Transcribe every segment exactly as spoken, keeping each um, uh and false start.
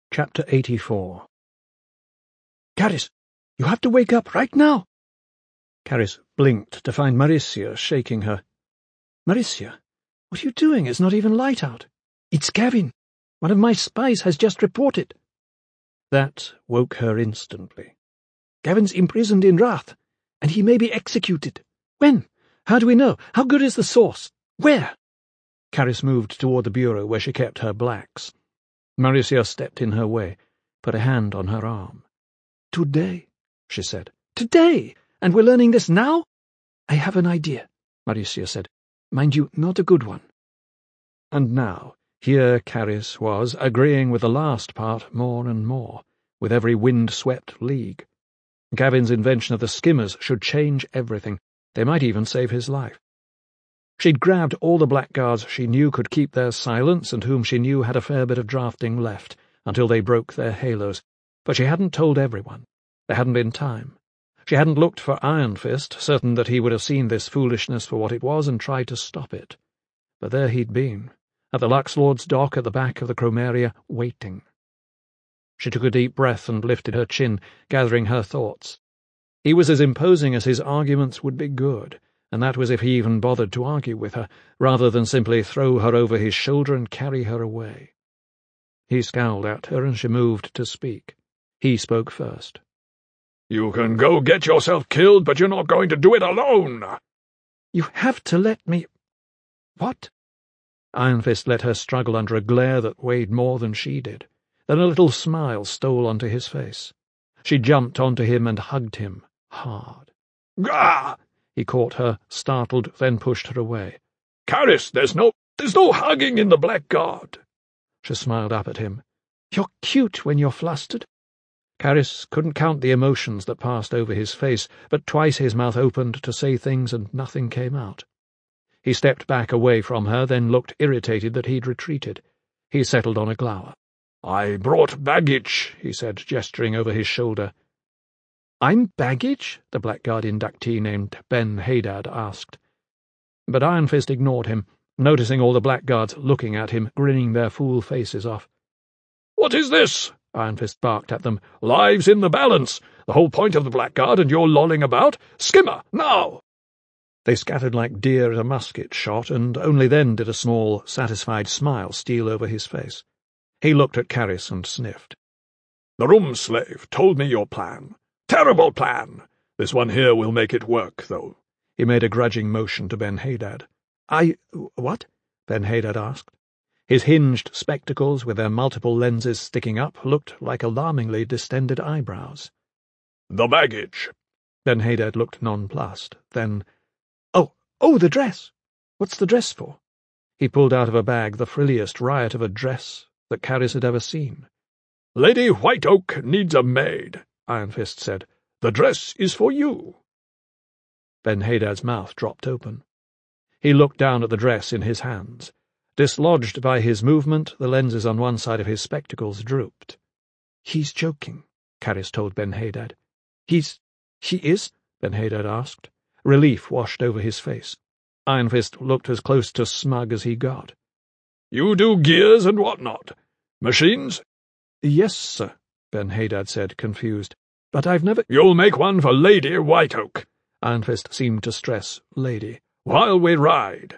Chapter eighty-four. "Caris, you have to wake up right now!" Caris blinked to find Maricia shaking her. "Maricia, what are you doing? It's not even light out." "It's Gavin. One of my spies has just reported." That woke her instantly. "Gavin's imprisoned in Rath, and he may be executed. When? How do we know? How good is the source? Where?" Caris moved toward the bureau where she kept her blacks. Maricia stepped in her way, put a hand on her arm. "Today," she said. "Today! And we're learning this now?" "I have an idea," Maricia said. "Mind you, not a good one." And now, here Caris was, agreeing with the last part more and more, with every wind-swept league. Gavin's invention of the skimmers should change everything. They might even save his life. She'd grabbed all the blackguards she knew could keep their silence and whom she knew had a fair bit of drafting left, until they broke their halos, but she hadn't told everyone. There hadn't been time. She hadn't looked for Iron Fist, certain that he would have seen this foolishness for what it was and tried to stop it. But there he'd been, at the Luxlord's dock at the back of the Chromeria, waiting. She took a deep breath and lifted her chin, gathering her thoughts. He was as imposing as his arguments would be good, and that was if he even bothered to argue with her, rather than simply throw her over his shoulder and carry her away. He scowled at her, and she moved to speak. He spoke first. "You can go get yourself killed, but you're not going to do it alone!" "You have to let me—" "What?" Iron Fist let her struggle under a glare that weighed more than she did. Then a little smile stole onto his face. She jumped onto him and hugged him, hard. "Gah!" He caught her, startled, then pushed her away. "Caris, there's no, there's no hugging in the Blackguard." She smiled up at him. "You're cute when you're flustered." Caris couldn't count the emotions that passed over his face, but twice his mouth opened to say things and nothing came out. He stepped back away from her, then looked irritated that he'd retreated. He settled on a glower. "I brought baggage," he said, gesturing over his shoulder. "I'm baggage?" the Blackguard inductee named Ben Haydad asked. But Iron Fist ignored him, noticing all the Blackguards looking at him, grinning their fool faces off. "What is this?" Iron Fist barked at them. "Lives in the balance! The whole point of the Blackguard, and you're lolling about? Skimmer, now!" They scattered like deer at a musket shot, and only then did a small, satisfied smile steal over his face. He looked at Caris and sniffed. "The room slave told me your plan. Terrible plan! This one here will make it work, though." He made a grudging motion to Ben Haydad. I... what? Ben Haydad asked. His hinged spectacles, with their multiple lenses sticking up, looked like alarmingly distended eyebrows. "The baggage." Ben Haydad looked nonplussed. Then, "Oh, oh, the dress! What's the dress for?" He pulled out of a bag the frilliest riot of a dress that Caris had ever seen. "Lady Whiteoak needs a maid," Iron Fist said. "The dress is for you." Ben Haydad's mouth dropped open. He looked down at the dress in his hands. Dislodged by his movement, the lenses on one side of his spectacles drooped. "He's joking," Caris told Ben Haydad. He's... he is?" Ben Haydad asked. Relief washed over his face. Iron Fist looked as close to smug as he got. "You do gears and what not? Machines?" "Yes, sir," Ben Haydad said, confused. "But I've never—" "You'll make one for Lady Whiteoak." Iron Fist seemed to stress lady. "While we ride."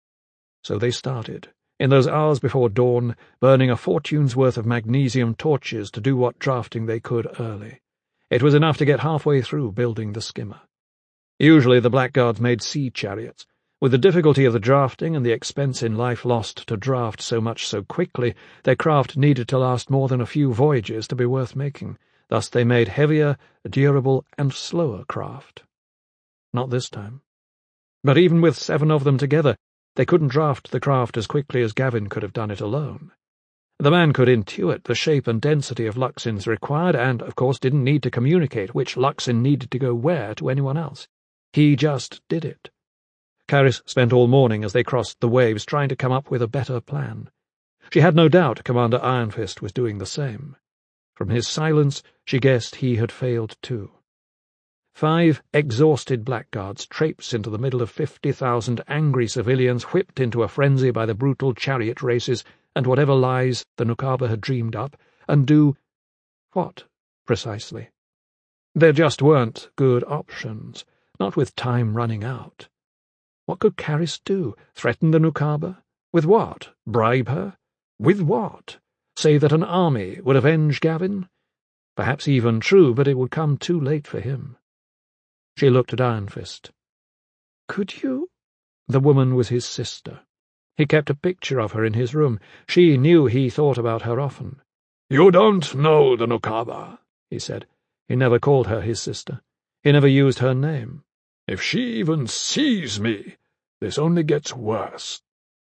So they started, in those hours before dawn, burning a fortune's worth of magnesium torches to do what drafting they could early. It was enough to get halfway through building the skimmer. Usually the Blackguards made sea chariots. With the difficulty of the drafting and the expense in life lost to draft so much so quickly, their craft needed to last more than a few voyages to be worth making. Thus they made heavier, durable, and slower craft. Not this time. But even with seven of them together, they couldn't draft the craft as quickly as Gavin could have done it alone. The man could intuit the shape and density of Luxins required, and, of course, didn't need to communicate which Luxin needed to go where to anyone else. He just did it. Caris spent all morning as they crossed the waves trying to come up with a better plan. She had no doubt Commander Iron Fist was doing the same. From his silence, she guessed he had failed too. Five exhausted blackguards traipsed into the middle of fifty thousand angry civilians whipped into a frenzy by the brutal chariot races and whatever lies the Nukaba had dreamed up, and do— what, precisely? There just weren't good options, not with time running out. What could Caris do? Threaten the Nukaba? With what? Bribe her? With what? Say that an army would avenge Gavin? Perhaps even true, but it would come too late for him. She looked at Iron Fist. Could you— The woman was his sister. He kept a picture of her in his room. She knew he thought about her often. You don't know the Nukaba, he said. He never called her his sister. He never used her name. If she even sees me, this only gets worse.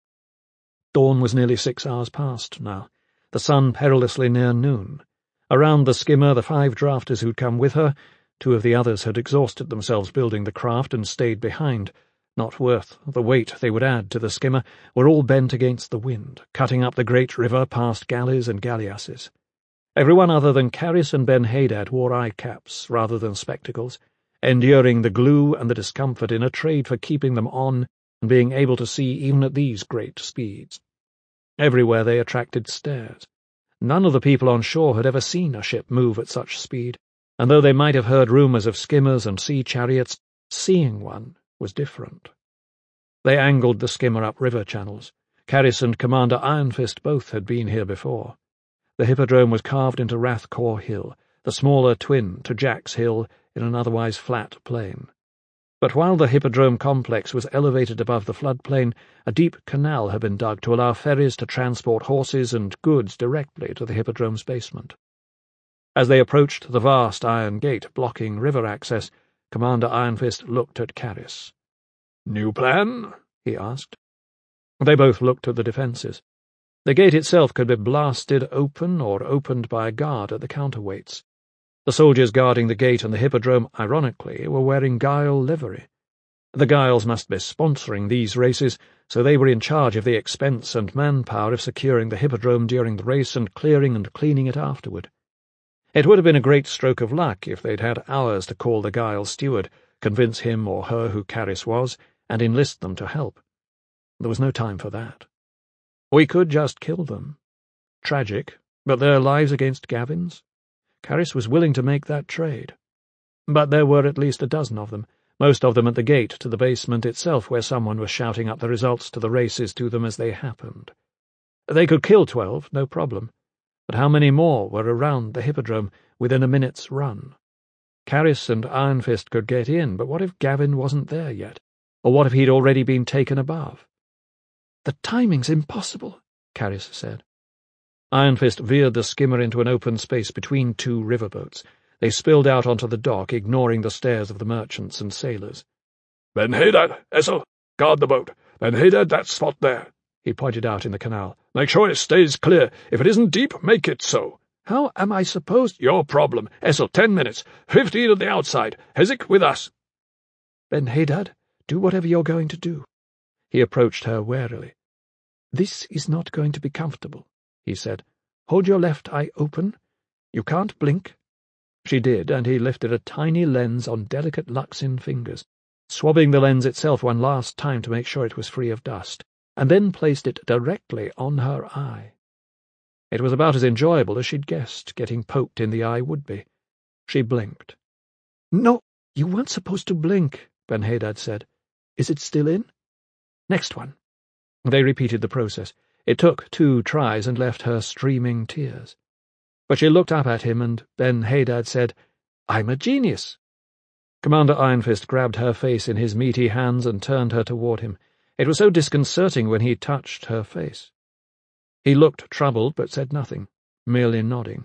Dawn was nearly six hours past now, the sun perilously near noon. Around the skimmer, the five drafters who'd come with her, two of the others had exhausted themselves building the craft and stayed behind, not worth the weight they would add to the skimmer, were all bent against the wind, cutting up the great river past galleys and galleasses. Everyone other than Caris and Ben Hadad wore eye-caps rather than spectacles, enduring the glue and the discomfort in a trade for keeping them on and being able to see even at these great speeds. Everywhere they attracted stares. None of the people on shore had ever seen a ship move at such speed, and though they might have heard rumours of skimmers and sea chariots, seeing one was different. They angled the skimmer up river channels. Caris and Commander Iron Fist both had been here before. The Hippodrome was carved into Rathcore Hill, the smaller twin to Jack's Hill in an otherwise flat plain. But while the Hippodrome complex was elevated above the floodplain, a deep canal had been dug to allow ferries to transport horses and goods directly to the Hippodrome's basement. As they approached the vast iron gate blocking river access, Commander Iron Fist looked at Caris. "New plan?" he asked. They both looked at the defences. The gate itself could be blasted open or opened by a guard at the counterweights. The soldiers guarding the gate and the Hippodrome, ironically, were wearing Guile livery. The Guiles must be sponsoring these races, so they were in charge of the expense and manpower of securing the Hippodrome during the race and clearing and cleaning it afterward. It would have been a great stroke of luck if they'd had hours to call the Guile steward, convince him or her who Caris was, and enlist them to help. There was no time for that. We could just kill them. Tragic, but their lives against Gavin's? Caris was willing to make that trade. But there were at least a dozen of them, most of them at the gate to the basement itself, where someone was shouting up the results to the races to them as they happened. They could kill twelve, no problem. But how many more were around the Hippodrome within a minute's run? Caris and Iron Fist could get in, but what if Gavin wasn't there yet? Or what if he'd already been taken above? "The timing's impossible," Caris said. Iron Fist veered the skimmer into an open space between two riverboats. They spilled out onto the dock, ignoring the stares of the merchants and sailors. "Ben Hadad, Essel, guard the boat. Ben Hadad, that spot there," he pointed out in the canal. "Make sure it stays clear. If it isn't deep, make it so." "How am I supposed—" "Your problem. Essel, ten minutes. Fifteen at the outside. Hezek with us." "Ben Hadad, do whatever you're going to do." He approached her warily. "This is not going to be comfortable," he said. "Hold your left eye open. You can't blink." She did, and he lifted a tiny lens on delicate Luxin fingers, swabbing the lens itself one last time to make sure it was free of dust, and then placed it directly on her eye. It was about as enjoyable as she'd guessed getting poked in the eye would be. She blinked. "No, you weren't supposed to blink," Ben Hadad said. "Is it still in?" "Next one." They repeated the process. It took two tries and left her streaming tears. But she looked up at him, and Ben Hadad said, "I'm a genius." Commander Iron Fist grabbed her face in his meaty hands and turned her toward him. It was so disconcerting when he touched her face. He looked troubled, but said nothing, merely nodding.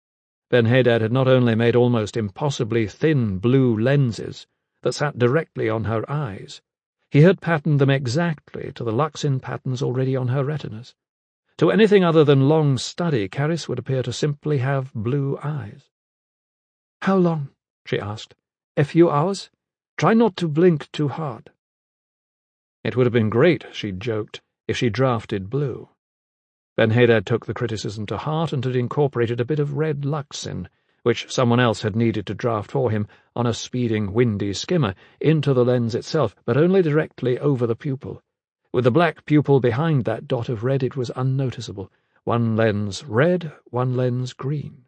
Ben Hadad had not only made almost impossibly thin blue lenses that sat directly on her eyes, he had patterned them exactly to the Luxin patterns already on her retinas. To anything other than long study, Caris would appear to simply have blue eyes. "How long?" she asked. "A few hours? Try not to blink too hard." It would have been great, she'd joked, if she drafted blue. Ben Hadad took the criticism to heart and had incorporated a bit of red Luxin, which someone else had needed to draft for him on a speeding, windy skimmer, into the lens itself, but only directly over the pupil. With the black pupil behind that dot of red, it was unnoticeable, one lens red, one lens green.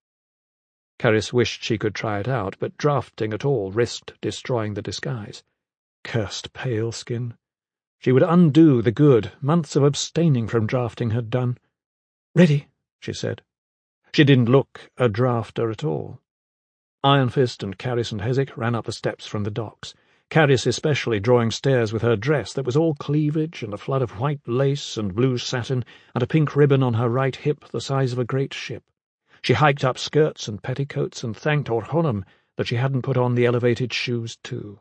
Carys wished she could try it out, but drafting at all risked destroying the disguise. Cursed pale skin. She would undo the good months of abstaining from drafting had done. "Ready," she said. She didn't look a drafter at all. Iron Fist and Carys and Hezek ran up the steps from the docks, Carys especially drawing stairs with her dress that was all cleavage and a flood of white lace and blue satin and a pink ribbon on her right hip the size of a great ship. She hiked up skirts and petticoats and thanked Orhonem that she hadn't put on the elevated shoes too.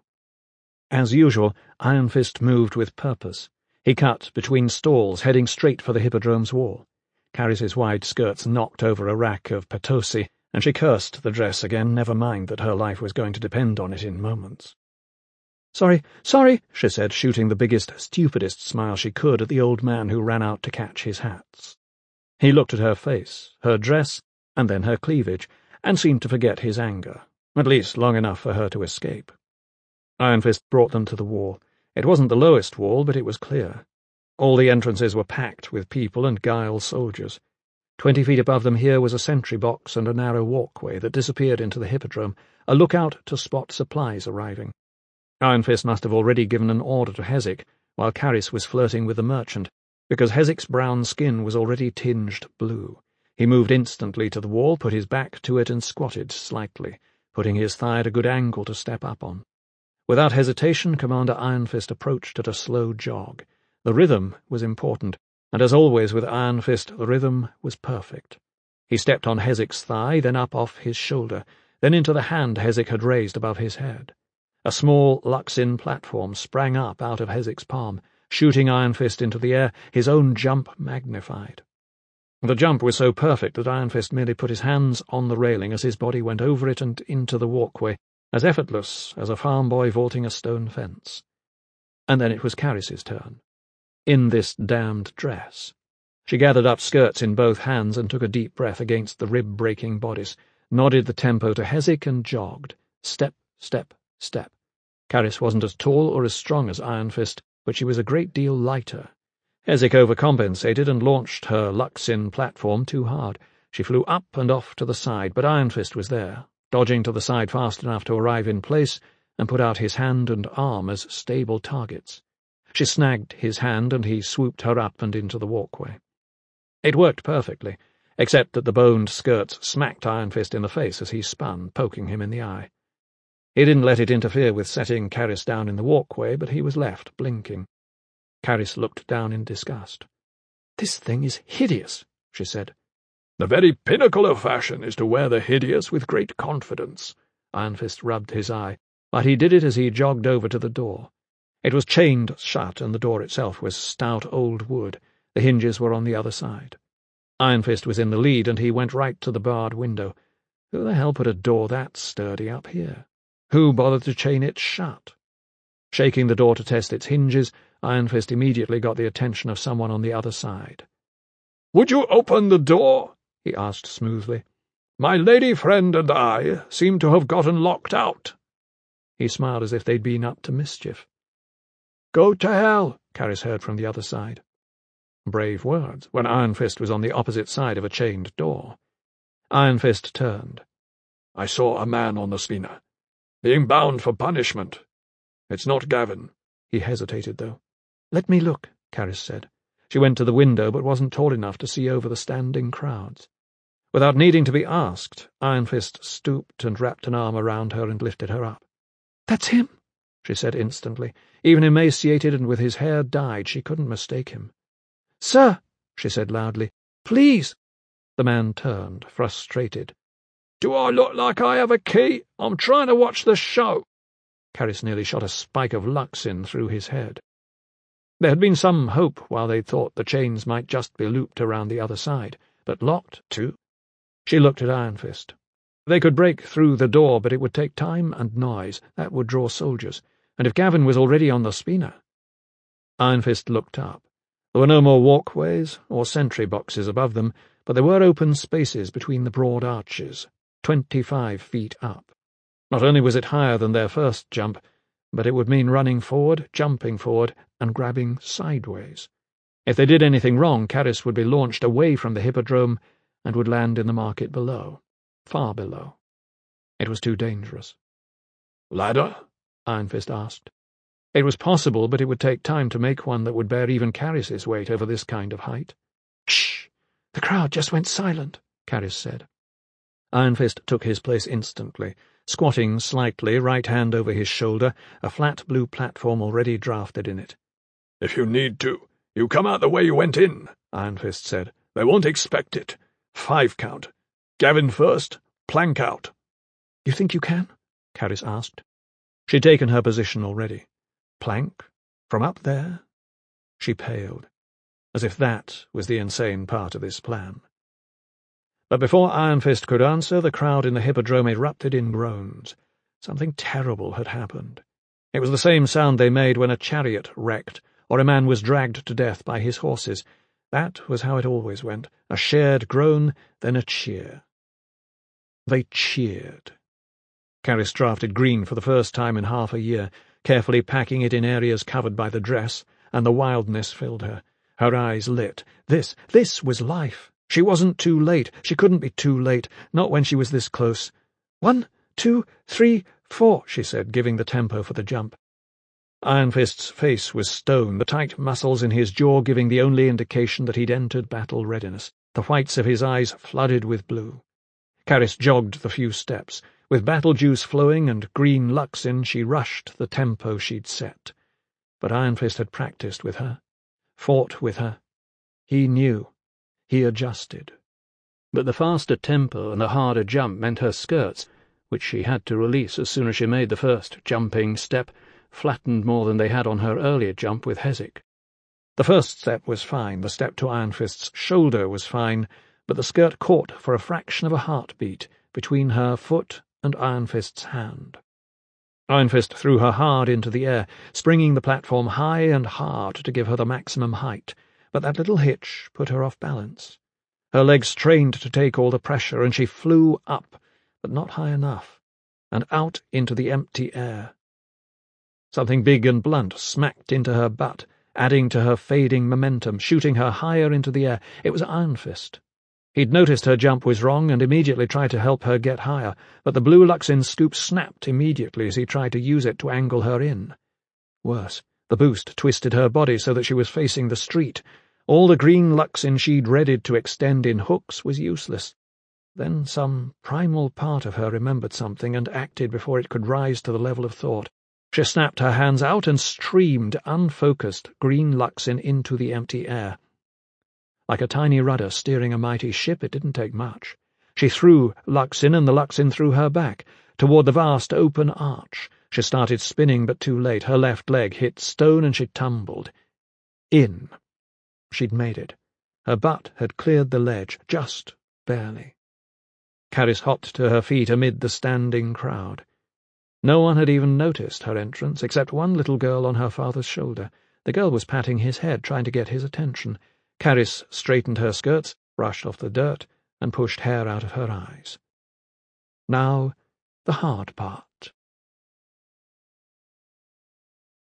As usual, Iron Fist moved with purpose. He cut between stalls, heading straight for the Hippodrome's wall. Carys's wide skirts knocked over a rack of Potosi, and she cursed the dress again, never mind that her life was going to depend on it in moments. "Sorry, sorry," she said, shooting the biggest, stupidest smile she could at the old man who ran out to catch his hats. He looked at her face, her dress, and then her cleavage, and seemed to forget his anger, at least long enough for her to escape. Iron Fist brought them to the wall. It wasn't the lowest wall, but it was clear. All the entrances were packed with people and guile soldiers. Twenty feet above them here was a sentry box and a narrow walkway that disappeared into the Hippodrome, a lookout to spot supplies arriving. Iron Fist must have already given an order to Hezek, while Carys was flirting with the merchant, because Hezek's brown skin was already tinged blue. He moved instantly to the wall, put his back to it, and squatted slightly, putting his thigh at a good angle to step up on. Without hesitation, Commander Iron Fist approached at a slow jog. The rhythm was important, and as always with Iron Fist, the rhythm was perfect. He stepped on Hezek's thigh, then up off his shoulder, then into the hand Hezek had raised above his head. A small Luxin platform sprang up out of Hezek's palm, shooting Iron Fist into the air, his own jump magnified. The jump was so perfect that Iron Fist merely put his hands on the railing as his body went over it and into the walkway, as effortless as a farm boy vaulting a stone fence. And then it was Carys's turn. In this damned dress. She gathered up skirts in both hands and took a deep breath against the rib-breaking bodice, nodded the tempo to Hezek and jogged. Step, step, step. Carys wasn't as tall or as strong as Iron Fist, but she was a great deal lighter. Hezek overcompensated and launched her Luxin platform too hard. She flew up and off to the side, but Iron Fist was there, dodging to the side fast enough to arrive in place and put out his hand and arm as stable targets. She snagged his hand and he swooped her up and into the walkway. It worked perfectly, except that the boned skirts smacked Iron Fist in the face as he spun, poking him in the eye. He didn't let it interfere with setting Carys down in the walkway, but he was left blinking. Carys looked down in disgust. "This thing is hideous," she said. "The very pinnacle of fashion is to wear the hideous with great confidence." Iron Fist rubbed his eye, but he did it as he jogged over to the door. It was chained shut, and the door itself was stout old wood. The hinges were on the other side. Iron Fist was in the lead, and he went right to the barred window. Who the hell put a door that sturdy up here? Who bothered to chain it shut? Shaking the door to test its hinges, Iron Fist immediately got the attention of someone on the other side. "Would you open the door?" he asked smoothly. "My lady friend and I seem to have gotten locked out." He smiled as if they'd been up to mischief. "Go to hell," Carys heard from the other side. Brave words, when Iron Fist was on the opposite side of a chained door. Iron Fist turned. "I saw a man on the schooner, being bound for punishment. It's not Gavin." He hesitated, though. "Let me look," Carys said. She went to the window, but wasn't tall enough to see over the standing crowds. Without needing to be asked, Iron Fist stooped and wrapped an arm around her and lifted her up. "That's him," she said instantly. Even emaciated and with his hair dyed, she couldn't mistake him. "Sir," she said loudly, "please." The man turned, frustrated. "Do I look like I have a key? I'm trying to watch the show." Carys nearly shot a spike of Luxin through his head. There had been some hope while they thought the chains might just be looped around the other side, but locked, too. She looked at Iron Fist. They could break through the door, but it would take time and noise. That would draw soldiers. And if Gavin was already on the spina... Iron Fist looked up. There were no more walkways or sentry boxes above them, but there were open spaces between the broad arches, twenty-five feet up. Not only was it higher than their first jump, but it would mean running forward, jumping forward, and grabbing sideways. If they did anything wrong, Caris would be launched away from the hippodrome and would land in the market below, far below. It was too dangerous. "Ladder?" Iron Fist asked. It was possible, but it would take time to make one that would bear even Caris's weight over this kind of height. "Shh! The crowd just went silent," Caris said. Iron Fist took his place instantly, squatting slightly, right hand over his shoulder, a flat blue platform already drafted in it. "If you need to, you come out the way you went in," Iron Fist said. "They won't expect it. Five count. Gavin first, plank out." "You think you can?" Caris asked. She'd taken her position already. Plank? From up there? She paled, as if that was the insane part of this plan. But before Iron Fist could answer, the crowd in the hippodrome erupted in groans. Something terrible had happened. It was the same sound they made when a chariot wrecked, or a man was dragged to death by his horses. That was how it always went, a shared groan, then a cheer. They cheered. Caris drafted green for the first time in half a year, carefully packing it in areas covered by the dress, and the wildness filled her. Her eyes lit. This, this was life. She wasn't too late. She couldn't be too late, not when she was this close. One, two, three, four, she said, giving the tempo for the jump. Iron Fist's face was stone, the tight muscles in his jaw giving the only indication that he'd entered battle readiness, the whites of his eyes flooded with blue. Caris jogged the few steps. With battle juice flowing and green Luxin, she rushed the tempo she'd set. But Iron Fist had practiced with her, fought with her. He knew. He adjusted. But the faster tempo and the harder jump meant her skirts, which she had to release as soon as she made the first jumping step, flattened more than they had on her earlier jump with Hezek. The first step was fine, the step to Iron Fist's shoulder was fine, but the skirt caught for a fraction of a heartbeat between her foot and Iron Fist's hand. Iron Fist threw her hard into the air, springing the platform high and hard to give her the maximum height, but that little hitch put her off balance. Her legs strained to take all the pressure, and she flew up, but not high enough, and out into the empty air. Something big and blunt smacked into her butt, adding to her fading momentum, shooting her higher into the air. It was Iron Fist. He'd noticed her jump was wrong and immediately tried to help her get higher, but the blue Luxin scoop snapped immediately as he tried to use it to angle her in. Worse, the boost twisted her body so that she was facing the street. All the green Luxin she'd readied to extend in hooks was useless. Then some primal part of her remembered something and acted before it could rise to the level of thought. She snapped her hands out and streamed unfocused green Luxin into the empty air. Like a tiny rudder steering a mighty ship, it didn't take much. She threw Luxin, and the Luxin threw her back, toward the vast open arch. She started spinning, but too late. Her left leg hit stone, and she tumbled. In. She'd made it. Her butt had cleared the ledge, just barely. Caris hopped to her feet amid the standing crowd. No one had even noticed her entrance, except one little girl on her father's shoulder. The girl was patting his head, trying to get his attention. Caris straightened her skirts, brushed off the dirt, and pushed hair out of her eyes. Now, the hard part.